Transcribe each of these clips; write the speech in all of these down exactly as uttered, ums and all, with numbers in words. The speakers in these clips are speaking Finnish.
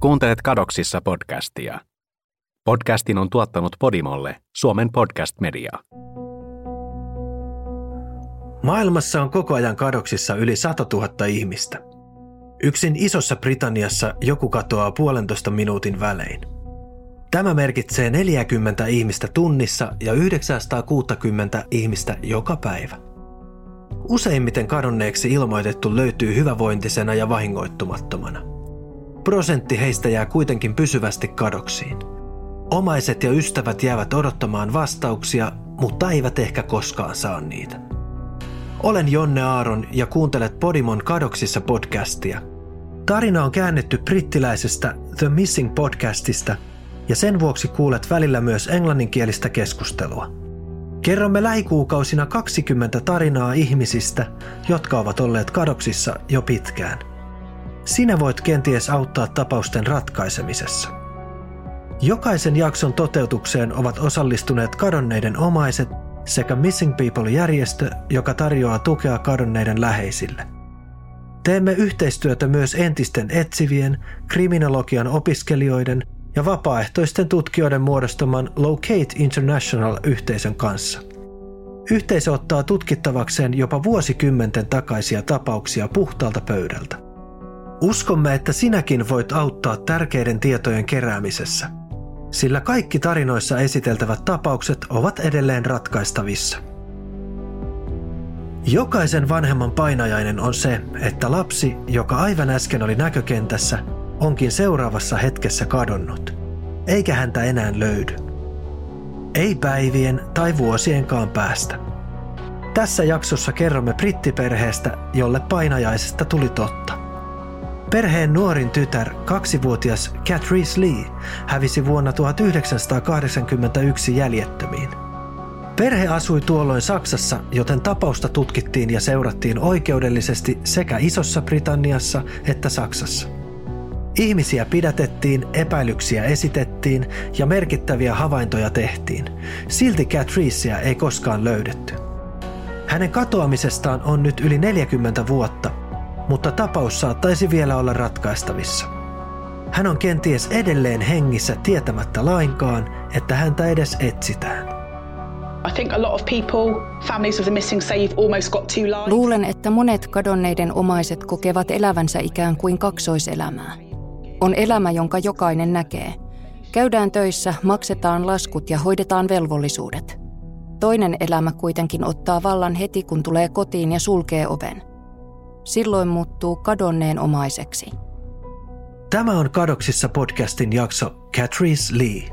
Kuuntelet Kadoksissa podcastia. Podcastin on tuottanut Podimolle Suomen podcast-media. Maailmassa on koko ajan kadoksissa yli satatuhatta ihmistä. Yksin Isossa Britanniassa joku katoaa puolentoista minuutin välein. Tämä merkitsee neljäkymmentä ihmistä tunnissa ja yhdeksänsataakuusikymmentä ihmistä joka päivä. Useimmiten kadonneeksi ilmoitettu löytyy hyvävointisena ja vahingoittumattomana. Prosentti heistä jää kuitenkin pysyvästi kadoksiin. Omaiset ja ystävät jäävät odottamaan vastauksia, mutta eivät ehkä koskaan saa niitä. Olen Jonne Aaron ja kuuntelet Podimon Kadoksissa podcastia. Tarina on käännetty brittiläisestä The Missing podcastista ja sen vuoksi kuulet välillä myös englanninkielistä keskustelua. Kerromme lähikuukausina kaksikymmentä tarinaa ihmisistä, jotka ovat olleet kadoksissa jo pitkään. Sinä voit kenties auttaa tapausten ratkaisemisessa. Jokaisen jakson toteutukseen ovat osallistuneet kadonneiden omaiset sekä Missing People-järjestö, joka tarjoaa tukea kadonneiden läheisille. Teemme yhteistyötä myös entisten etsivien, kriminologian opiskelijoiden ja vapaaehtoisten tutkijoiden muodostaman Locate International-yhteisön kanssa. Yhteisö ottaa tutkittavakseen jopa vuosikymmenten takaisia tapauksia puhtaalta pöydältä. Uskomme, että sinäkin voit auttaa tärkeiden tietojen keräämisessä, sillä kaikki tarinoissa esiteltävät tapaukset ovat edelleen ratkaistavissa. Jokaisen vanhemman painajainen on se, että lapsi, joka aivan äsken oli näkökentässä, onkin seuraavassa hetkessä kadonnut, eikä häntä enää löydy. Ei päivien tai vuosienkaan päästä. Tässä jaksossa kerromme brittiperheestä, jolle painajaisesta tuli totta. Perheen nuorin tytär, kaksivuotias Catrice Lee, hävisi vuonna tuhatyhdeksänsataakahdeksankymmentäyksi jäljettömiin. Perhe asui tuolloin Saksassa, joten tapausta tutkittiin ja seurattiin oikeudellisesti sekä Isossa Britanniassa että Saksassa. Ihmisiä pidätettiin, epäilyksiä esitettiin ja merkittäviä havaintoja tehtiin. Silti Catricea ei koskaan löydetty. Hänen katoamisestaan on nyt yli neljäkymmentä vuotta, mutta tapaus saattaisi vielä olla ratkaistavissa. Hän on kenties edelleen hengissä tietämättä lainkaan, että häntä edes etsitään. Luulen, että monet kadonneiden omaiset kokevat elävänsä ikään kuin kaksoiselämää. On elämä, jonka jokainen näkee. Käydään töissä, maksetaan laskut ja hoidetaan velvollisuudet. Toinen elämä kuitenkin ottaa vallan heti, kun tulee kotiin ja sulkee oven. Silloin muuttuu kadonneen omaiseksi. Tämä on Kadoksissa podcastin jakso Catrice Lee.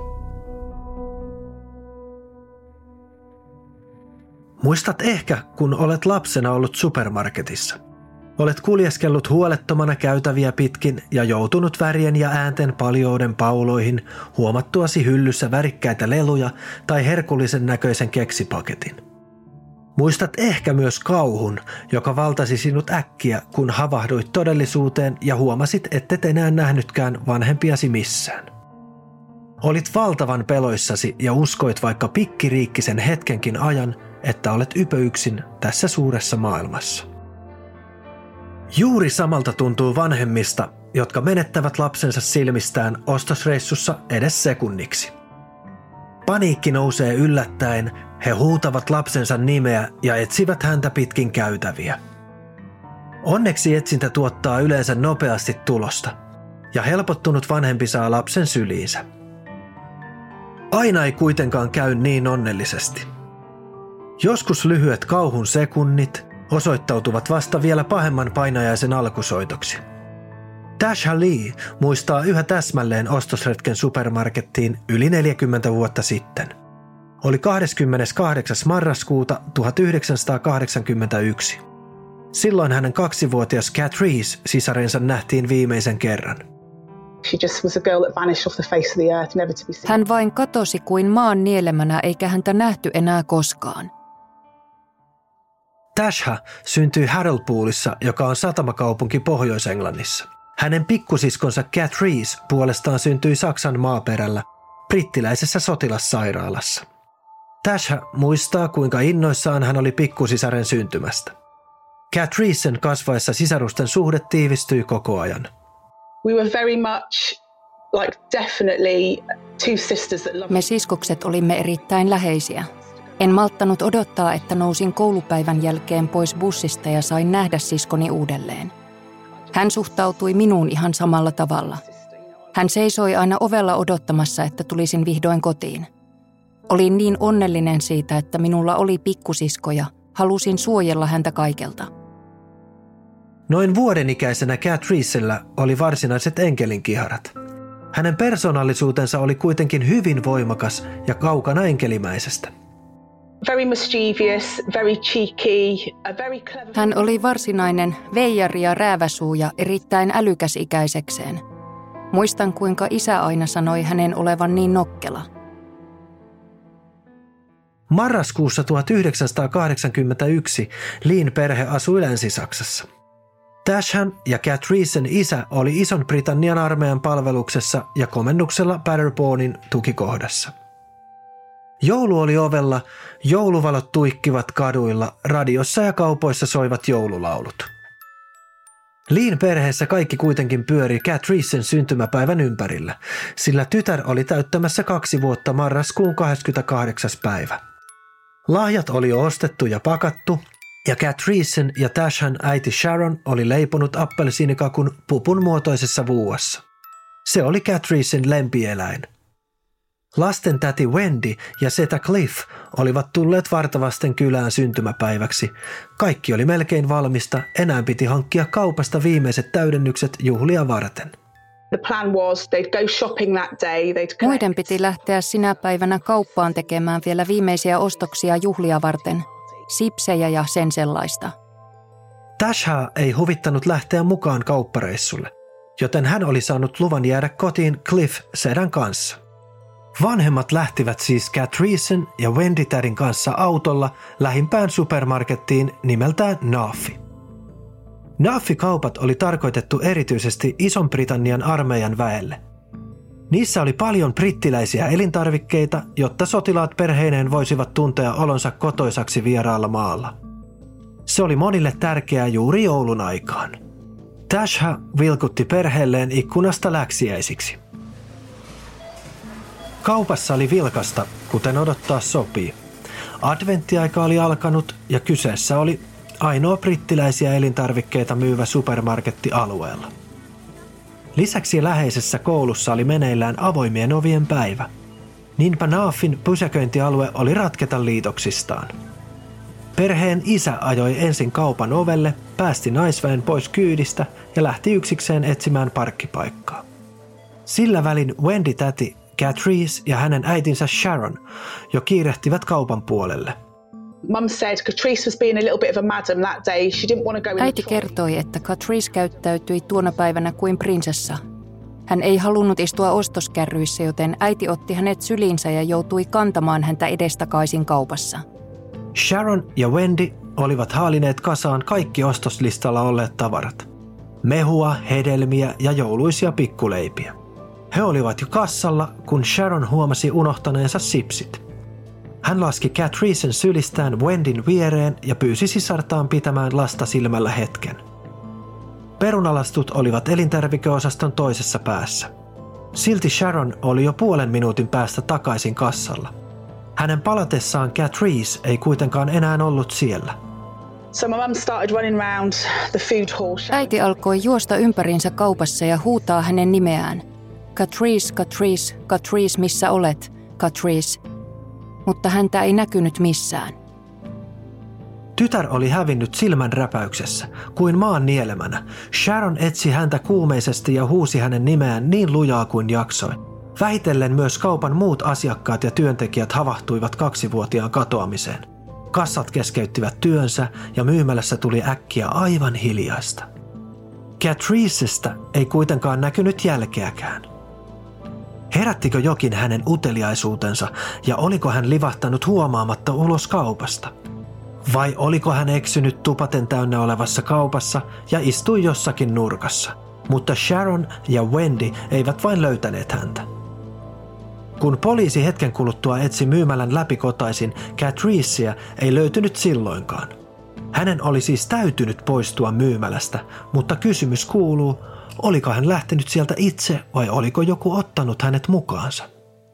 Muistat ehkä, kun olet lapsena ollut supermarketissa. Olet kuljeskellut huolettomana käytäviä pitkin ja joutunut värien ja äänten paljouden pauloihin huomattuasi hyllyssä värikkäitä leluja tai herkullisen näköisen keksipaketin. Muistat ehkä myös kauhun, joka valtasi sinut äkkiä, kun havahduit todellisuuteen ja huomasit, ettet enää nähnytkään vanhempiasi missään. Olit valtavan peloissasi ja uskoit vaikka pikkiriikkisen hetkenkin ajan, että olet ypöyksin tässä suuressa maailmassa. Juuri samalta tuntuu vanhemmista, jotka menettävät lapsensa silmistään ostosreissussa edes sekunniksi. Paniikki nousee yllättäen, he huutavat lapsensa nimeä ja etsivät häntä pitkin käytäviä. Onneksi etsintä tuottaa yleensä nopeasti tulosta, ja helpottunut vanhempi saa lapsen syliinsä. Aina ei kuitenkaan käy niin onnellisesti. Joskus lyhyet kauhun sekunnit osoittautuvat vasta vielä pahemman painajaisen alkusoitoksi. Tasha Lee muistaa yhä täsmälleen ostosretken supermarkettiin yli neljäkymmentä vuotta sitten. Oli kahdeskymmeneskahdeksas marraskuuta tuhatyhdeksänsataakahdeksankymmentäyksi. Silloin hänen kaksivuotias Catrice sisarensa nähtiin viimeisen kerran. Hän vain katosi kuin maan nielemänä eikä häntä nähty enää koskaan. Tasha syntyi Hartlepoolissa, joka on satamakaupunki Pohjois-Englannissa. Hänen pikkusiskonsa Catrice puolestaan syntyi Saksan maaperällä, brittiläisessä sotilassairaalassa. Tasha muistaa, kuinka innoissaan hän oli pikkusisaren syntymästä. Catricen kasvaessa sisarusten suhde tiivistyi koko ajan. We were very much like definitely two sisters that love. Me siskokset olimme erittäin läheisiä. En malttanut odottaa, että nousin koulupäivän jälkeen pois bussista ja sain nähdä siskoni uudelleen. Hän suhtautui minuun ihan samalla tavalla. Hän seisoi aina ovella odottamassa, että tulisin vihdoin kotiin. Olin niin onnellinen siitä, että minulla oli pikkusisko ja halusin suojella häntä kaikelta. Noin vuodenikäisenä Catricella oli varsinaiset enkelinkiharat. Hänen persoonallisuutensa oli kuitenkin hyvin voimakas ja kaukana enkelimäisestä. Very mischievous, very cheeky, a very clever. Hän oli varsinainen veijari ja rääväsuu ja erittäin älykäs ikäisekseen. Muistan, kuinka isä aina sanoi hänen olevan niin nokkela. Marraskuussa tuhatyhdeksänsataakahdeksankymmentäyksi Lean perhe asui Länsi-Saksassa. Tashan ja Catricen isä oli Ison-Britannian armeijan palveluksessa ja komennuksella Paderbornin tukikohdassa. Joulu oli ovella, jouluvalot tuikkivat kaduilla, radiossa ja kaupoissa soivat joululaulut. Lean perheessä kaikki kuitenkin pyöri Catricen syntymäpäivän ympärillä, sillä tytär oli täyttämässä kaksi vuotta marraskuun kahdeskymmeneskahdeksas päivä. Lahjat oli jo ostettu ja pakattu, ja Catricen ja Tashan äiti Sharon oli leiponut appelsiinikakun pupun muotoisessa vuuassa. Se oli Catricen lempieläin. Lasten täti Wendy ja setä Cliff olivat tulleet vartavasten kylään syntymäpäiväksi. Kaikki oli melkein valmista, enää piti hankkia kaupasta viimeiset täydennykset juhlia varten. The plan was they'd go shopping that day. They'd Muiden piti lähteä sinä päivänä kauppaan tekemään vielä viimeisiä ostoksia juhlia varten. Sipsejä ja sen sellaista. Tasha ei huvittanut lähteä mukaan kauppareissulle, joten hän oli saanut luvan jäädä kotiin Cliff sedän kanssa. Vanhemmat lähtivät siis Catricen ja Wendy-tädin kanssa autolla lähimpään supermarkettiin nimeltään Naafi. Naafi-kaupat oli tarkoitettu erityisesti Ison-Britannian armeijan väelle. Niissä oli paljon brittiläisiä elintarvikkeita, jotta sotilaat perheineen voisivat tuntea olonsa kotoisaksi vieraalla maalla. Se oli monille tärkeää juuri joulun aikaan. Tasha vilkutti perheelleen ikkunasta läksiäisiksi. Kaupassa oli vilkasta, kuten odottaa sopii. Adventtiaika oli alkanut ja kyseessä oli ainoa brittiläisiä elintarvikkeita myyvä supermarketti alueella. Lisäksi läheisessä koulussa oli meneillään avoimien ovien päivä. Niinpä Naafin pysäköintialue oli ratketa liitoksistaan. Perheen isä ajoi ensin kaupan ovelle, päästi naisväen pois kyydistä ja lähti yksikseen etsimään parkkipaikkaa. Sillä välin Wendy-täti Catrice ja hänen äitinsä Sharon jo kiirehtivät kaupan puolelle. Mum said Catrice was being a little bit of a madam that day. She didn't want to go in. Äiti kertoi, että Catrice käyttäytyi tuona päivänä kuin prinsessa. Hän ei halunnut istua ostoskärryissä, joten äiti otti hänet syliinsä ja joutui kantamaan häntä edestakaisin kaupassa. Sharon ja Wendy olivat haalineet kasaan kaikki ostoslistalla olleet tavarat. Mehua, hedelmiä ja jouluisia pikkuleipiä. He olivat jo kassalla, kun Sharon huomasi unohtaneensa sipsit. Hän laski Catricen sylistään Wendyn viereen ja pyysi sisartaan pitämään lasta silmällä hetken. Perunalastut olivat elintarvikeosaston toisessa päässä. Silti Sharon oli jo puolen minuutin päästä takaisin kassalla. Hänen palatessaan Catrice ei kuitenkaan enää ollut siellä. So my mum started running around the food hall. Äiti alkoi juosta ympäriinsä kaupassa ja huutaa hänen nimeään. Catrice, Catrice, Catrice, missä olet? Catrice. Mutta häntä ei näkynyt missään. Tytär oli hävinnyt silmän räpäyksessä, kuin maan nielemänä. Sharon etsi häntä kuumeisesti ja huusi hänen nimeään niin lujaa kuin jaksoi. Vähitellen myös kaupan muut asiakkaat ja työntekijät havahtuivat kaksivuotiaan katoamiseen. Kassat keskeyttivät työnsä ja myymälässä tuli äkkiä aivan hiljaista. Catricestä ei kuitenkaan näkynyt jälkeäkään. Herättikö jokin hänen uteliaisuutensa ja oliko hän livahtanut huomaamatta ulos kaupasta? Vai oliko hän eksynyt tupaten täynnä olevassa kaupassa ja istui jossakin nurkassa? Mutta Sharon ja Wendy eivät vain löytäneet häntä. Kun poliisi hetken kuluttua etsi myymälän läpikotaisin, Catricea ei löytynyt silloinkaan. Hänen oli siis täytynyt poistua myymälästä, mutta kysymys kuuluu, oliko hän lähtenyt sieltä itse vai oliko joku ottanut hänet mukaansa?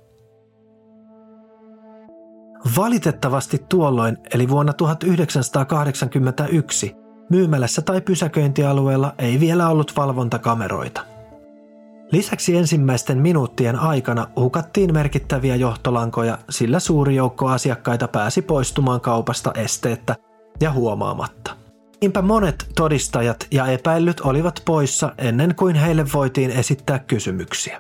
Valitettavasti tuolloin, eli vuonna tuhatyhdeksänsataakahdeksankymmentäyksi, myymälässä tai pysäköintialueella ei vielä ollut valvontakameroita. Lisäksi ensimmäisten minuuttien aikana hukattiin merkittäviä johtolankoja, sillä suuri joukko asiakkaita pääsi poistumaan kaupasta esteettä ja huomaamatta. Niinpä monet todistajat ja epäillyt olivat poissa ennen kuin heille voitiin esittää kysymyksiä.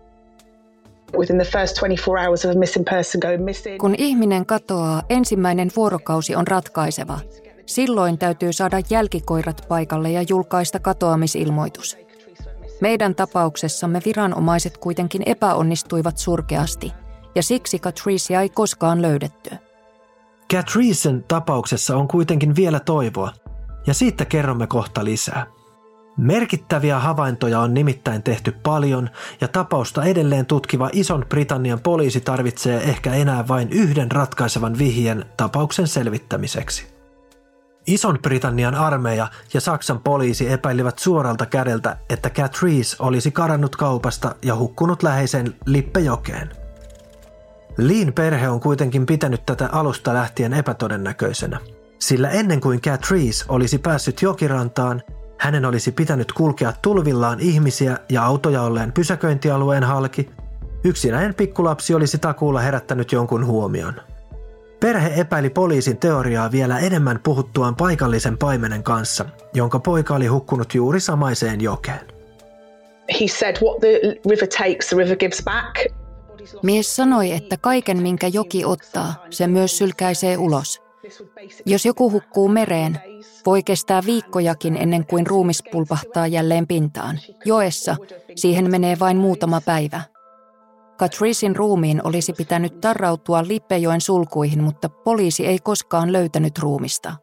Kun ihminen katoaa, ensimmäinen vuorokausi on ratkaiseva. Silloin täytyy saada jälkikoirat paikalle ja julkaista katoamisilmoitus. Meidän tapauksessamme viranomaiset kuitenkin epäonnistuivat surkeasti, ja siksi Catricea ei koskaan löydetty. Catricen tapauksessa on kuitenkin vielä toivoa, ja siitä kerromme kohta lisää. Merkittäviä havaintoja on nimittäin tehty paljon, ja tapausta edelleen tutkiva Ison-Britannian poliisi tarvitsee ehkä enää vain yhden ratkaisevan vihjeen tapauksen selvittämiseksi. Ison-Britannian armeija ja Saksan poliisi epäilivät suoralta kädeltä, että Catrice olisi karannut kaupasta ja hukkunut läheiseen Lippe-jokeen. Leen perhe on kuitenkin pitänyt tätä alusta lähtien epätodennäköisenä, sillä ennen kuin Catrice olisi päässyt jokirantaan, hänen olisi pitänyt kulkea tulvillaan ihmisiä ja autoja olleen pysäköintialueen halki. Yksinäinen pikkulapsi olisi takuulla herättänyt jonkun huomion. Perhe epäili poliisin teoriaa vielä enemmän puhuttuaan paikallisen paimenen kanssa, jonka poika oli hukkunut juuri samaiseen jokeen. He said, what the river takes, the river gives back. Mies sanoi, että kaiken minkä joki ottaa, se myös sylkäisee ulos. Jos joku hukkuu mereen, voi kestää viikkojakin ennen kuin ruumis pulpahtaa jälleen pintaan. Joessa siihen menee vain muutama päivä. Catricen ruumiin olisi pitänyt tarrautua Lippejoen sulkuihin, mutta poliisi ei koskaan löytänyt ruumista.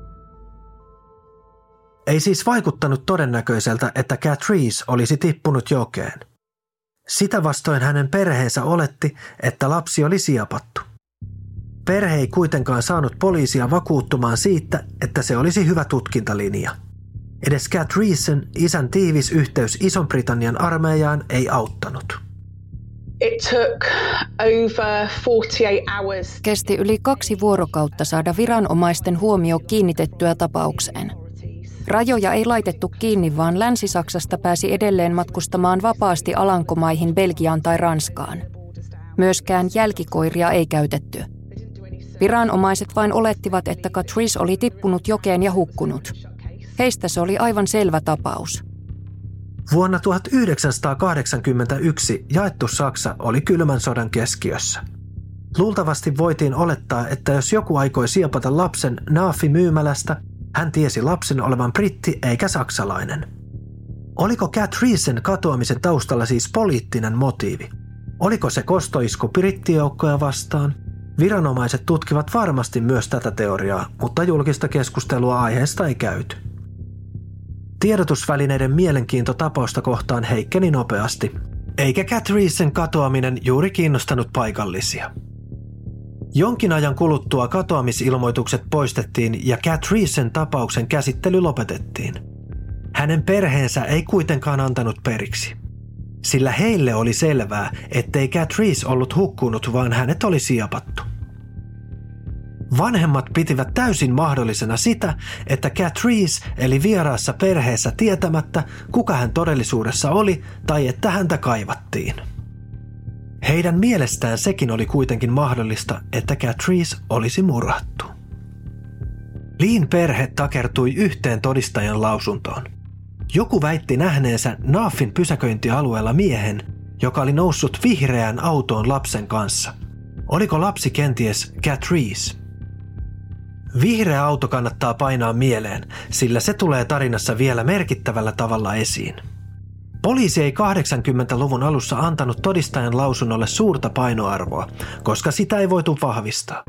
Ei siis vaikuttanut todennäköiseltä, että Catrice olisi tippunut jokeen. Sitä vastoin hänen perheensä oletti, että lapsi oli siepattu. Perhe ei kuitenkaan saanut poliisia vakuuttumaan siitä, että se olisi hyvä tutkintalinja. Edes Catricen isän tiivis yhteys Ison-Britannian armeijaan ei auttanut. It took over forty-eight hours. Kesti yli kaksi vuorokautta saada viranomaisten huomio kiinnitettyä tapaukseen. Rajoja ei laitettu kiinni, vaan Länsi-Saksasta pääsi edelleen matkustamaan vapaasti Alankomaihin, Belgiaan tai Ranskaan. Myöskään jälkikoiria ei käytetty. Viranomaiset vain olettivat, että Catrice oli tippunut jokeen ja hukkunut. Heistä se oli aivan selvä tapaus. Vuonna tuhatyhdeksänsataakahdeksankymmentäyksi jaettu Saksa oli kylmän sodan keskiössä. Luultavasti voitiin olettaa, että jos joku aikoi siepata lapsen Naafi-myymälästä, hän tiesi lapsen olevan britti eikä saksalainen. Oliko Catricen katoamisen taustalla siis poliittinen motiivi? Oliko se kostoisku brittijoukkoja vastaan? Viranomaiset tutkivat varmasti myös tätä teoriaa, mutta julkista keskustelua aiheesta ei käyty. Tiedotusvälineiden mielenkiinto tapausta kohtaan heikkeni nopeasti, eikä Catricen katoaminen juuri kiinnostanut paikallisia. Jonkin ajan kuluttua katoamisilmoitukset poistettiin ja Catricen tapauksen käsittely lopetettiin. Hänen perheensä ei kuitenkaan antanut periksi, sillä heille oli selvää, ettei Catrice ollut hukkunut, vaan hänet oli siepattu. Vanhemmat pitivät täysin mahdollisena sitä, että Catrice eli vieraassa perheessä tietämättä, kuka hän todellisuudessa oli tai että häntä kaivattiin. Heidän mielestään sekin oli kuitenkin mahdollista, että Catrice olisi murhattu. Leen perhe takertui yhteen todistajan lausuntoon. Joku väitti nähneensä Naafin pysäköintialueella miehen, joka oli noussut vihreään autoon lapsen kanssa. Oliko lapsi kenties Catrice? Vihreä auto kannattaa painaa mieleen, sillä se tulee tarinassa vielä merkittävällä tavalla esiin. Poliisi ei kahdeksankymmentäluvun alussa antanut todistajan lausunnolle suurta painoarvoa, koska sitä ei voitu vahvistaa.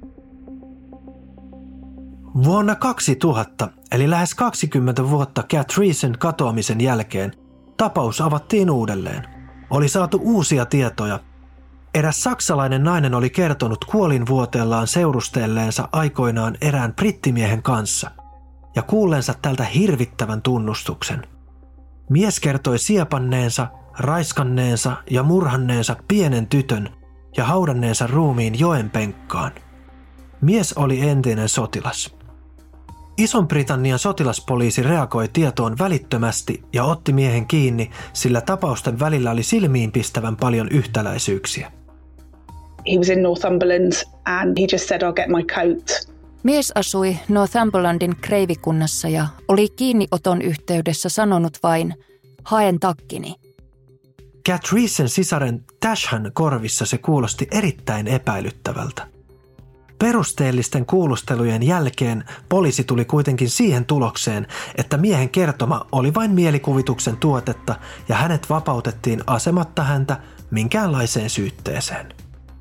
Vuonna kaksituhatta, eli lähes kaksikymmentä vuotta Catricen katoamisen jälkeen, tapaus avattiin uudelleen. Oli saatu uusia tietoja, Eräs saksalainen nainen oli kertonut kuolinvuoteellaan seurustelleensa aikoinaan erään brittimiehen kanssa ja kuulleensa tältä hirvittävän tunnustuksen. Mies kertoi siepanneensa, raiskanneensa ja murhanneensa pienen tytön ja haudanneensa ruumiin joen penkkaan. Mies oli entinen sotilas. Ison-Britannian sotilaspoliisi reagoi tietoon välittömästi ja otti miehen kiinni, sillä tapausten välillä oli silmiinpistävän paljon yhtäläisyyksiä. He was in Northumberland and he just said, I'll get my coat. Mies asui Northumberlandin kreivikunnassa ja oli kiinnioton yhteydessä sanonut vain, haen takkini. Catriacen sisaren Tashan korvissa se kuulosti erittäin epäilyttävältä. Perusteellisten kuulustelujen jälkeen poliisi tuli kuitenkin siihen tulokseen, että miehen kertoma oli vain mielikuvituksen tuotetta ja hänet vapautettiin asematta häntä minkäänlaiseen syytteeseen.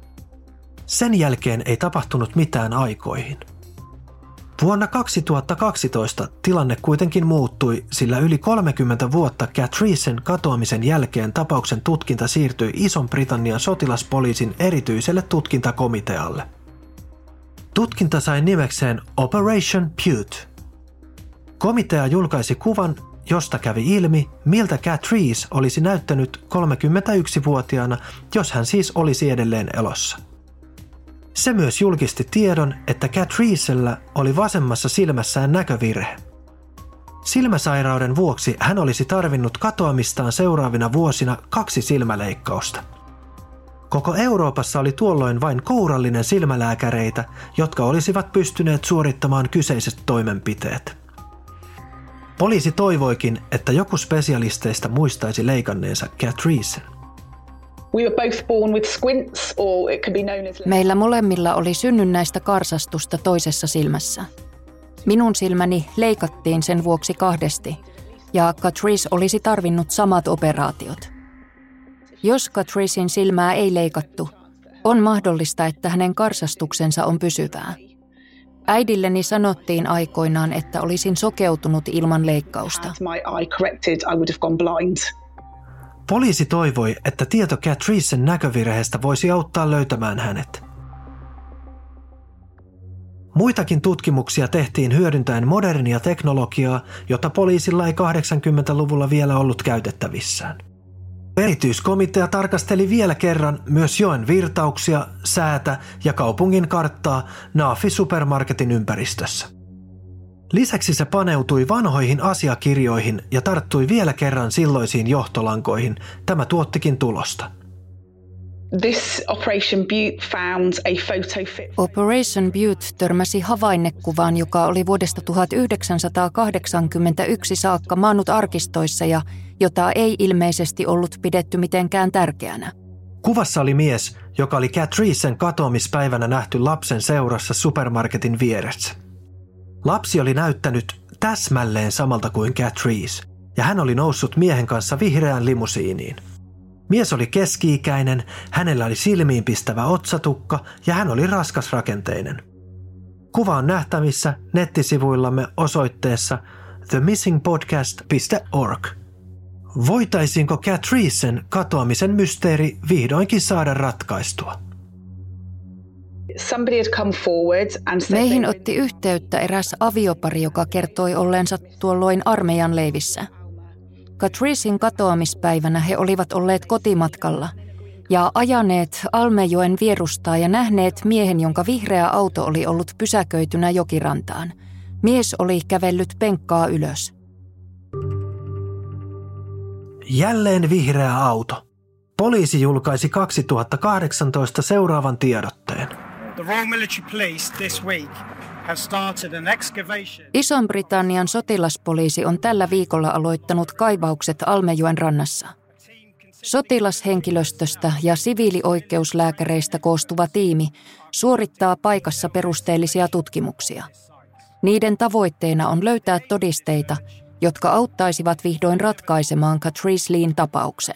Sen jälkeen ei tapahtunut mitään aikoihin. Vuonna kaksituhattakaksitoista tilanne kuitenkin muuttui, sillä yli kolmekymmentä vuotta Catriacen katoamisen jälkeen tapauksen tutkinta siirtyi Ison-Britannian sotilaspoliisin erityiselle tutkintakomitealle. Tutkinta sai nimekseen Operation Bute. Komitea julkaisi kuvan, josta kävi ilmi, miltä Catrice olisi näyttänyt kolmekymmentäyksivuotiaana, jos hän siis olisi edelleen elossa. Se myös julkisti tiedon, että Catricella oli vasemmassa silmässään näkövirhe. Silmäsairauden vuoksi hän olisi tarvinnut katoamistaan seuraavina vuosina kaksi silmäleikkausta. Koko Euroopassa oli tuolloin vain kourallinen silmälääkäreitä, jotka olisivat pystyneet suorittamaan kyseiset toimenpiteet. Poliisi toivoikin, että joku spesialisteista muistaisi leikanneensa Catricen. We were both born with squints, or it could be known as... Meillä molemmilla oli synnynnäistä karsastusta toisessa silmässä. Minun silmäni leikattiin sen vuoksi kahdesti, ja Catrice olisi tarvinnut samat operaatiot. Jos Catricen silmää ei leikattu, on mahdollista, että hänen karsastuksensa on pysyvää. Äidilleni sanottiin aikoinaan, että olisin sokeutunut ilman leikkausta. Poliisi toivoi, että tieto Catricen näkövirheestä voisi auttaa löytämään hänet. Muitakin tutkimuksia tehtiin hyödyntäen modernia teknologiaa, jota poliisilla ei kahdeksankymmentäluvulla vielä ollut käytettävissään. Erityiskomitea tarkasteli vielä kerran myös joen virtauksia, säätä ja kaupungin karttaa Naafi-supermarketin ympäristössä. Lisäksi se paneutui vanhoihin asiakirjoihin ja tarttui vielä kerran silloisiin johtolankoihin. Tämä tuottikin tulosta. This Operation Bute found a photo fit. Operation Bute törmäsi havainnekuvaan, joka oli vuodesta tuhatyhdeksänsataakahdeksankymmentäyksi saakka maannut arkistoissa ja jota ei ilmeisesti ollut pidetty mitenkään tärkeänä. Kuvassa oli mies, joka oli Catricen katoamispäivänä nähty lapsen seurassa supermarketin vieressä. Lapsi oli näyttänyt täsmälleen samalta kuin Catrice, ja hän oli noussut miehen kanssa vihreään limusiiniin. Mies oli keski-ikäinen, hänellä oli silmiinpistävä otsatukka ja hän oli raskasrakenteinen. Kuva on nähtävissä nettisivuillamme osoitteessa the missing podcast dot org. Voitaisiinko Catricen katoamisen mysteeri vihdoinkin saada ratkaistua? Meihin otti yhteyttä eräs aviopari, joka kertoi olleensa tuolloin armeijan leivissä. Catricen katoamispäivänä he olivat olleet kotimatkalla ja ajaneet Almejoen vierustaa ja nähneet miehen, jonka vihreä auto oli ollut pysäköitynä jokirantaan. Mies oli kävellyt penkkaa ylös. Jälleen vihreä auto. Poliisi julkaisi kaksituhattakahdeksantoista seuraavan tiedotteen. The Royal Military Police this week have started an excavation. Ison-Britannian sotilaspoliisi on tällä viikolla aloittanut kaivaukset Almejoen rannassa. Sotilashenkilöstöstä ja siviilioikeuslääkäreistä koostuva tiimi suorittaa paikassa perusteellisia tutkimuksia. Niiden tavoitteena on löytää todisteita, jotka auttaisivat vihdoin ratkaisemaan Catrice Leen tapauksen.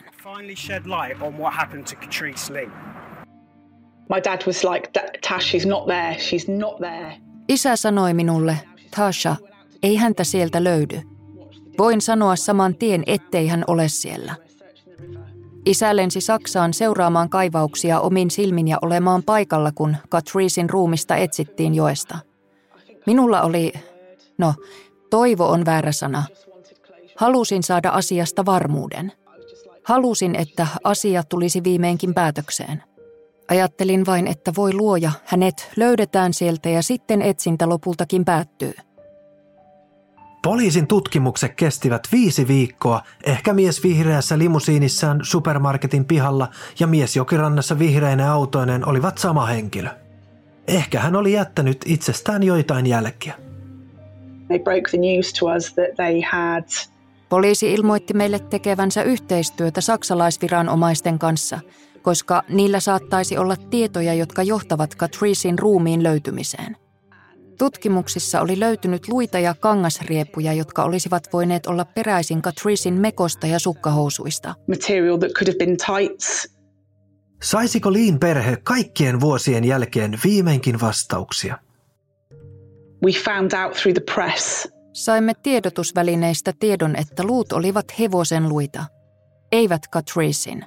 My dad was like, Tash, she's not there, she's not there. Isä sanoi minulle, Tasha, ei häntä sieltä löydy. Voin sanoa saman tien, ettei hän ole siellä. Isä lensi Saksaan seuraamaan kaivauksia omin silmin ja olemaan paikalla, kun Catricein ruumista etsittiin joesta. Minulla oli, no, toivo on väärä sana. Halusin saada asiasta varmuuden. Halusin, että asia tulisi viimeinkin päätökseen. Ajattelin vain, että voi luoja, hänet löydetään sieltä ja sitten etsintä lopultakin päättyy. Poliisin tutkimukset kestivät viisi viikkoa, ehkä mies vihreässä limusiinissaan supermarketin pihalla ja mies jokirannassa vihreinen autoineen olivat sama henkilö. Ehkä hän oli jättänyt itsestään joitain jälkiä. They broke the news to us that they had... Poliisi ilmoitti meille tekevänsä yhteistyötä saksalaisviranomaisten kanssa, koska niillä saattaisi olla tietoja, jotka johtavat Catricein ruumiin löytymiseen. Tutkimuksissa oli löytynyt luita ja kangasriepuja, jotka olisivat voineet olla peräisin Catricein mekosta ja sukkahousuista. Material that could have been tights. Saisiko Leen perhe kaikkien vuosien jälkeen viimeinkin vastauksia? We found out through the press. Saimme tiedotusvälineistä tiedon, että luut olivat hevosen luita, eivät Catricein.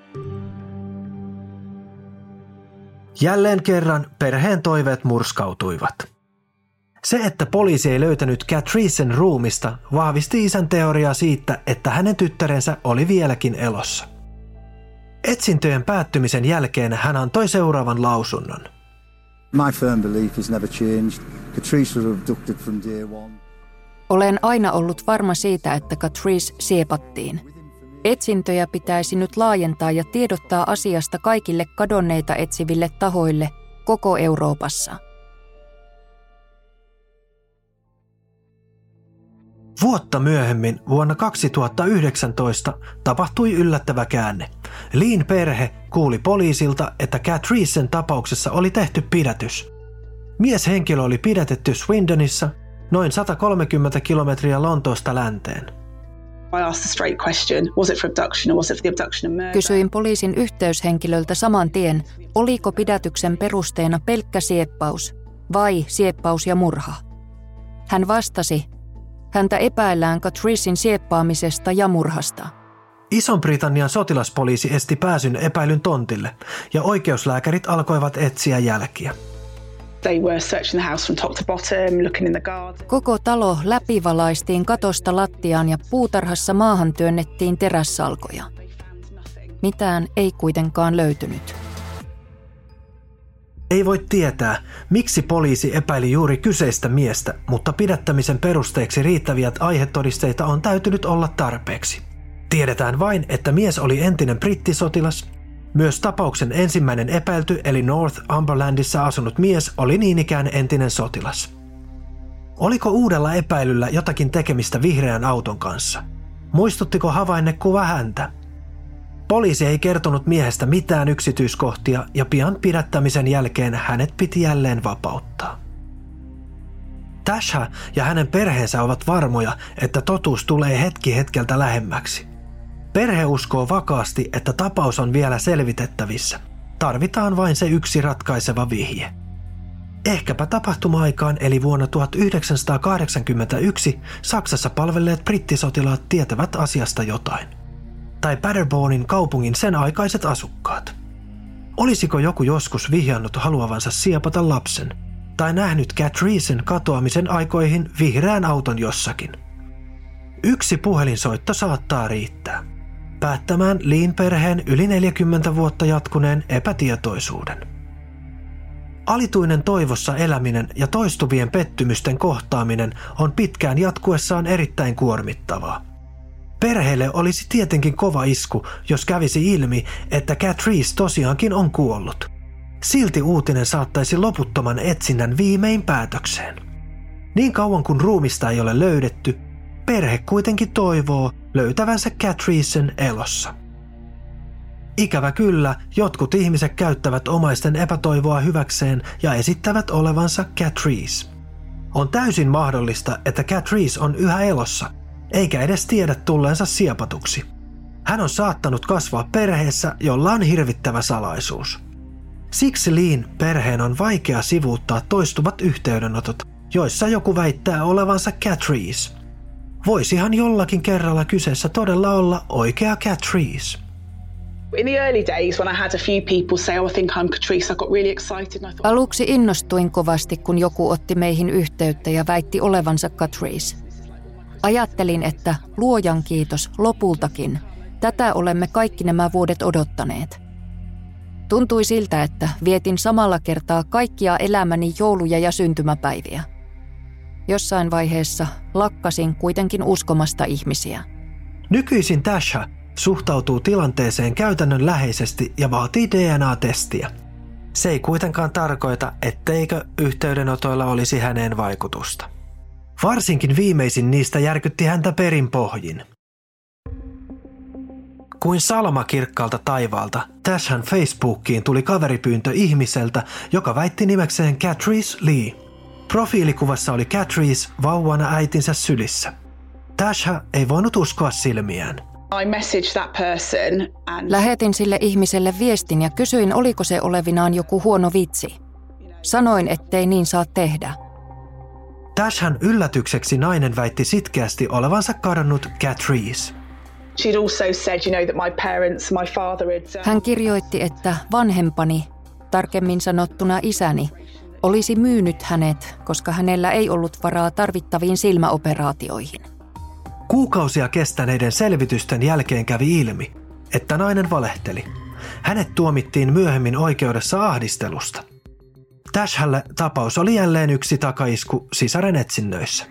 Jälleen kerran perheen toiveet murskautuivat. Se, että poliisi ei löytänyt Catricein ruumista, vahvisti isän teoriaa siitä, että hänen tyttärensä oli vieläkin elossa. Etsintöjen päättymisen jälkeen hän antoi seuraavan lausunnon. My firm belief is never changed. Catrice was abducted from day one. Olen aina ollut varma siitä, että Catrice siepattiin. Etsintöjä pitäisi nyt laajentaa ja tiedottaa asiasta kaikille kadonneita etsiville tahoille koko Euroopassa. Vuotta myöhemmin, vuonna kaksituhattayhdeksäntoista, tapahtui yllättävä käänne. Leen perhe kuuli poliisilta, että Catricen tapauksessa oli tehty pidätys. Mieshenkilö oli pidätetty Swindonissa, noin sata kolmekymmentä kilometriä Lontoosta länteen. I asked the straight question, was it for abduction or was it for the abduction and murder? Kysyin poliisin yhteyshenkilöltä saman tien, oliko pidätyksen perusteena pelkkä sieppaus vai sieppaus ja murha. Hän vastasi, häntä epäillään Catricein sieppaamisesta ja murhasta. Ison-Britannian sotilaspoliisi esti pääsyn epäilyn tontille ja oikeuslääkärit alkoivat etsiä jälkiä. They were searching the house from top to bottom, looking in the garden. Koko talo läpivalaistiin katosta lattiaan ja puutarhassa maahan työnnettiin terässalkoja. Mitään ei kuitenkaan löytynyt. Ei voi tietää, miksi poliisi epäili juuri kyseistä miestä, mutta pidättämisen perusteeksi riittäviä aihetodisteita on täytynyt olla tarpeeksi. Tiedetään vain, että mies oli entinen brittisotilas. Myös tapauksen ensimmäinen epäilty eli Northumberlandissa asunut mies oli niin ikään entinen sotilas. Oliko uudella epäilyllä jotakin tekemistä vihreän auton kanssa? Muistuttiko havainnekuva häntä? Poliisi ei kertonut miehestä mitään yksityiskohtia ja pian pidättämisen jälkeen hänet piti jälleen vapauttaa. Tasha ja hänen perheensä ovat varmoja, että totuus tulee hetki hetkeltä lähemmäksi. Perhe uskoo vakaasti, että tapaus on vielä selvitettävissä. Tarvitaan vain se yksi ratkaiseva vihje. Ehkäpä tapahtuma-aikaan eli vuonna tuhatyhdeksänsataakahdeksankymmentäyksi Saksassa palvelleet brittisotilaat tietävät asiasta jotain. Tai Paderbornin kaupungin sen aikaiset asukkaat. Olisiko joku joskus vihjannut haluavansa siepata lapsen? Tai nähnyt Catricen katoamisen aikoihin vihreän auton jossakin? Yksi puhelinsoitto saattaa riittää päättämään Leen perheen yli neljäkymmentä vuotta jatkuneen epätietoisuuden. Alituinen toivossa eläminen ja toistuvien pettymysten kohtaaminen on pitkään jatkuessaan erittäin kuormittavaa. Perheelle olisi tietenkin kova isku, jos kävisi ilmi, että Catrice tosiaankin on kuollut. Silti uutinen saattaisi loputtoman etsinnän viimein päätökseen. Niin kauan kuin ruumista ei ole löydetty, perhe kuitenkin toivoo löytävänsä Catricen elossa. Ikävä kyllä, jotkut ihmiset käyttävät omaisten epätoivoa hyväkseen ja esittävät olevansa Catrice. On täysin mahdollista, että Catrice on yhä elossa, eikä edes tiedä tulleensa siepatuksi. Hän on saattanut kasvaa perheessä, jolla on hirvittävä salaisuus. Siksi Leen perheen on vaikea sivuuttaa toistuvat yhteydenotot, joissa joku väittää olevansa Catrice. Voisihan jollakin kerralla kyseessä todella olla oikea Catrice. In the early days when I had a few people say, oh, I think I'm Catrice, I got really excited. And I thought... Aluksi innostuin kovasti, kun joku otti meihin yhteyttä ja väitti olevansa Catrice. Ajattelin, että luojan kiitos lopultakin. Tätä olemme kaikki nämä vuodet odottaneet. Tuntui siltä, että vietin samalla kertaa kaikkia elämäni jouluja ja syntymäpäiviä. Jossain vaiheessa lakkasin kuitenkin uskomasta ihmisiä. Nykyisin Tasha suhtautuu tilanteeseen käytännönläheisesti ja vaatii D N A-testiä. Se ei kuitenkaan tarkoita, etteikö yhteydenotoilla olisi häneen vaikutusta. Varsinkin viimeisin niistä järkytti häntä perin pohjin. Kuin salama kirkkaalta taivaalta, Tashan Facebookiin tuli kaveripyyntö ihmiseltä, joka väitti nimekseen Catrice Lee. Profiilikuvassa oli Catrice vauvana äitinsä sylissä. Tasha ei voinut uskoa silmiään. I messaged that person and... Lähetin sille ihmiselle viestin ja kysyin, oliko se olevinaan joku huono vitsi. Sanoin, ettei niin saa tehdä. Tashan yllätykseksi nainen väitti sitkeästi olevansa kadonnut Catrice. She'd also said, you know, that my parents, my father had... Hän kirjoitti, että vanhempani, tarkemmin sanottuna isäni, olisi myynyt hänet, koska hänellä ei ollut varaa tarvittaviin silmäoperaatioihin. Kuukausia kestäneiden selvitysten jälkeen kävi ilmi, että nainen valehteli. Hänet tuomittiin myöhemmin oikeudessa ahdistelusta. Tashalle tapaus oli jälleen yksi takaisku sisaren etsinnöissä.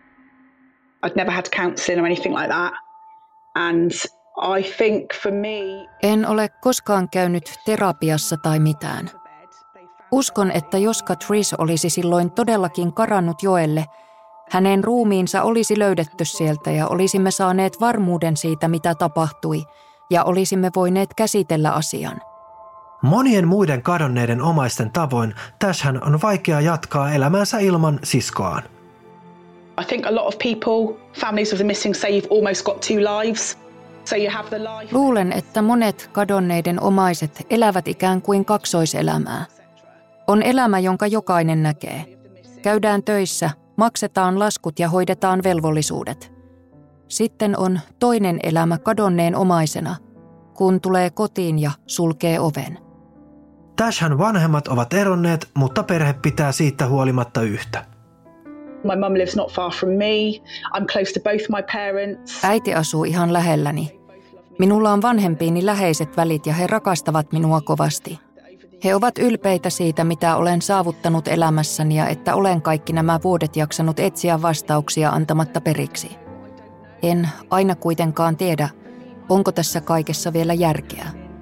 I'd never had counselling or anything like that. And I think for me... En ole koskaan käynyt terapiassa tai mitään. Uskon, että jos Catrice olisi silloin todellakin karannut joelle, hänen ruumiinsa olisi löydetty sieltä ja olisimme saaneet varmuuden siitä, mitä tapahtui, ja olisimme voineet käsitellä asian. Monien muiden kadonneiden omaisten tavoin Tashan on vaikea jatkaa elämäänsä ilman siskoaan. I think a lot of people, families of the missing, say you've almost got two lives. So you have the life... Luulen, että monet kadonneiden omaiset elävät ikään kuin kaksoiselämää. On elämä, jonka jokainen näkee. Käydään töissä, maksetaan laskut ja hoidetaan velvollisuudet. Sitten on toinen elämä kadonneen omaisena, kun tulee kotiin ja sulkee oven. Tashan vanhemmat ovat eronneet, mutta perhe pitää siitä huolimatta yhtä. My mum lives not far from me. I'm close to both my parents. Äiti asuu ihan lähelläni. Minulla on vanhempiini läheiset välit ja he rakastavat minua kovasti. He ovat ylpeitä siitä, mitä olen saavuttanut elämässäni ja että olen kaikki nämä vuodet jaksanut etsiä vastauksia antamatta periksi. En aina kuitenkaan tiedä, onko tässä kaikessa vielä järkeä.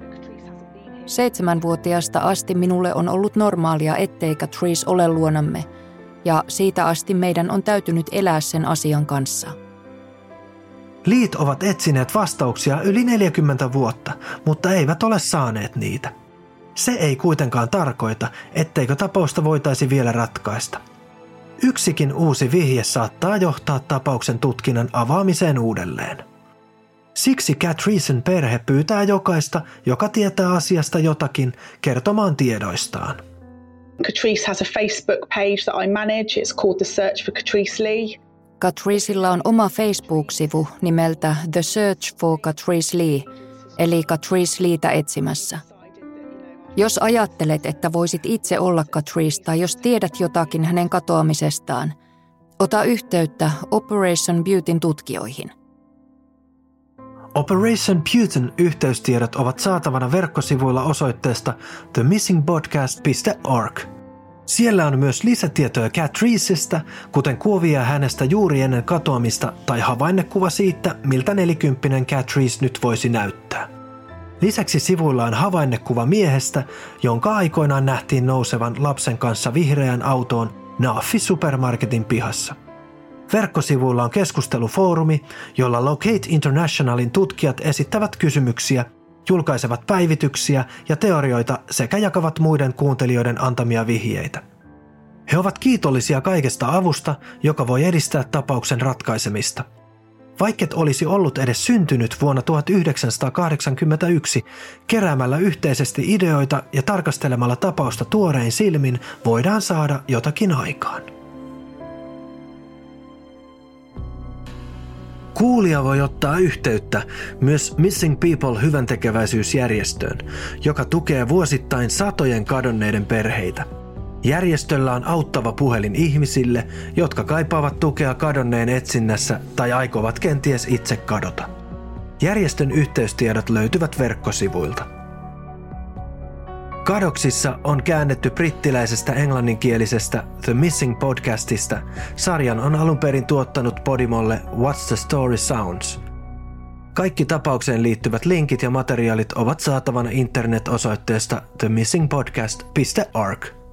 Seitsemänvuotiaasta asti minulle on ollut normaalia, ettei Catrice ole luonamme, ja siitä asti meidän on täytynyt elää sen asian kanssa. Liit ovat etsineet vastauksia yli neljäkymmentä vuotta, mutta eivät ole saaneet niitä. Se ei kuitenkaan tarkoita, etteikö tapausta voitaisi vielä ratkaista. Yksikin uusi vihje saattaa johtaa tapauksen tutkinnan avaamiseen uudelleen. Siksi Catricen perhe pyytää jokaista, joka tietää asiasta jotakin, kertomaan tiedoistaan. Catrice has a Facebook page that I manage. It's called The Search for Catrice Lee. Catricella on oma Facebook-sivu nimeltä The Search for Catrice Lee, eli Catrice Leetä etsimässä. Jos ajattelet, että voisit itse olla Catrice tai jos tiedät jotakin hänen katoamisestaan, ota yhteyttä Operation Beautyn tutkijoihin. Operation Beautyn yhteystiedot ovat saatavana verkkosivuilla osoitteesta the missing podcast dot org. Siellä on myös lisätietoja Catricestä, kuten kuvia hänestä juuri ennen katoamista tai havainnekuva siitä, miltä nelikymppinen Catrice nyt voisi näyttää. Lisäksi sivuilla on havainnekuva miehestä, jonka aikoinaan nähtiin nousevan lapsen kanssa vihreään autoon Naafi supermarketin pihassa. Verkkosivuilla on keskustelufoorumi, jolla Locate Internationalin tutkijat esittävät kysymyksiä, julkaisevat päivityksiä ja teorioita sekä jakavat muiden kuuntelijoiden antamia vihjeitä. He ovat kiitollisia kaikesta avusta, joka voi edistää tapauksen ratkaisemista. Vaikket olisi ollut edes syntynyt vuonna tuhatyhdeksänsataakahdeksankymmentäyksi, keräämällä yhteisesti ideoita ja tarkastelemalla tapausta tuorein silmin voidaan saada jotakin aikaan. Kuulija voi ottaa yhteyttä myös Missing People hyväntekeväisyysjärjestöön, joka tukee vuosittain satojen kadonneiden perheitä. Järjestöllä on auttava puhelin ihmisille, jotka kaipaavat tukea kadonneen etsinnässä tai aikovat kenties itse kadota. Järjestön yhteystiedot löytyvät verkkosivuilta. Kadoksissa on käännetty brittiläisestä englanninkielisestä The Missing podcastista. Sarjan on alun perin tuottanut Podimolle What's the Story Sounds. Kaikki tapaukseen liittyvät linkit ja materiaalit ovat saatavana internet-osoitteesta the missing podcast dot org.